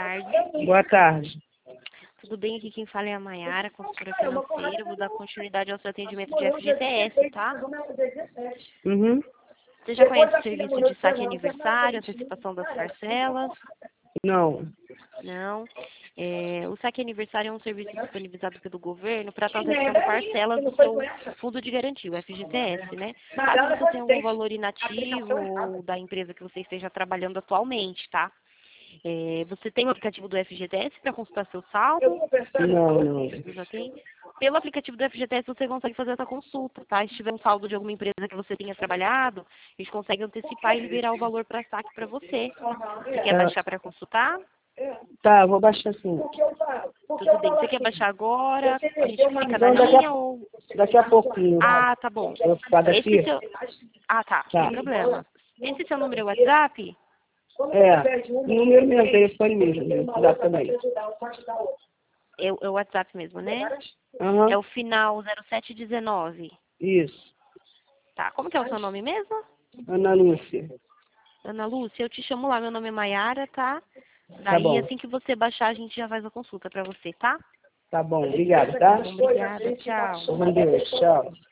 tarde. Boa tarde. Tudo bem? Aqui quem fala é a Maiara, consultora financeira. Vou dar continuidade ao seu atendimento de FGTS, tá? Uhum. Você já conhece o serviço de saque aniversário, antecipação das parcelas? Não. Não. O saque aniversário é um serviço disponibilizado pelo governo para estar antecipando parcelas do seu fundo de garantia, o FGTS, né? Caso você tenha algum valor inativo ou da empresa que você esteja trabalhando atualmente, tá? Você tem o aplicativo do FGTS para consultar seu saldo? Não. Você já tem? Pelo aplicativo do FGTS você consegue fazer essa consulta, tá? Se tiver um saldo de alguma empresa que você tenha trabalhado, a gente consegue antecipar e liberar o valor para saque para você. Você quer baixar para consultar? Tá, vou baixar sim. Tudo bem. Você quer baixar agora? A gente fica na Então, linha ou... daqui a pouquinho. Ah, tá bom. Eu vou ficar daqui? Esse seu... Ah, tá. Tá. Sem problema. Esse seu número é o WhatsApp? Número mesmo, telefone mesmo, exatamente. É o WhatsApp mesmo, né? Aham, É o final 0719. isso. Tá. Como que é o seu nome mesmo? Ana Lúcia. Ana Lúcia, eu te chamo lá. Meu nome é Maiara, tá? Tá Daí, bom. assim que você baixar, a gente já faz a consulta pra você, tá? Tá bom, obrigado, Tá tá? bom, obrigada. Tchau. Com Deus, tchau.